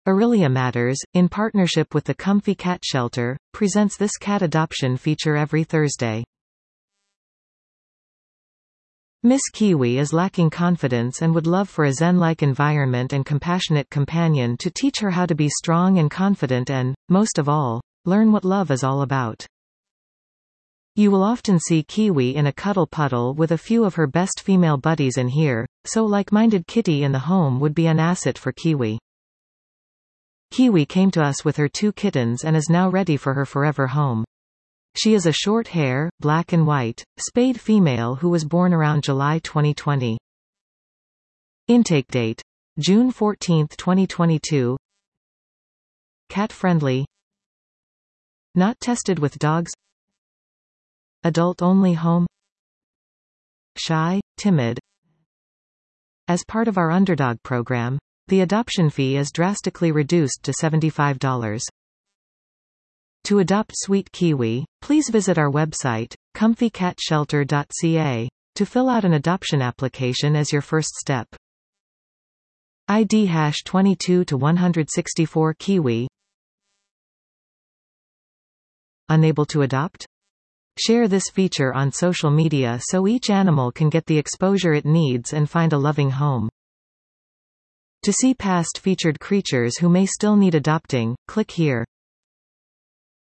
Aurelia Matters, in partnership with the Comfy Cat Shelter, presents this cat adoption feature every Thursday. Miss Kiwi is lacking confidence and would love for a zen-like environment and compassionate companion to teach her how to be strong and confident and, most of all, learn what love is all about. You will often see Kiwi in a cuddle puddle with a few of her best female buddies in here, so like-minded kitty in the home would be an asset for Kiwi. Kiwi came to us with her 2 kittens and is now ready for her forever home. She is a short-hair, black and white, spayed female who was born around July 2020. Intake date: June 14, 2022. Cat-friendly. Not tested with dogs. Adult-only home. Shy, timid. As part of our Underdog program, the adoption fee is drastically reduced to $75. To adopt Sweet Kiwi, please visit our website, comfycatshelter.ca, to fill out an adoption application as your first step. ID #22 to 164 Kiwi. Unable to adopt? Share this feature on social media so each animal can get the exposure it needs and find a loving home. To see past featured creatures who may still need adopting, click here.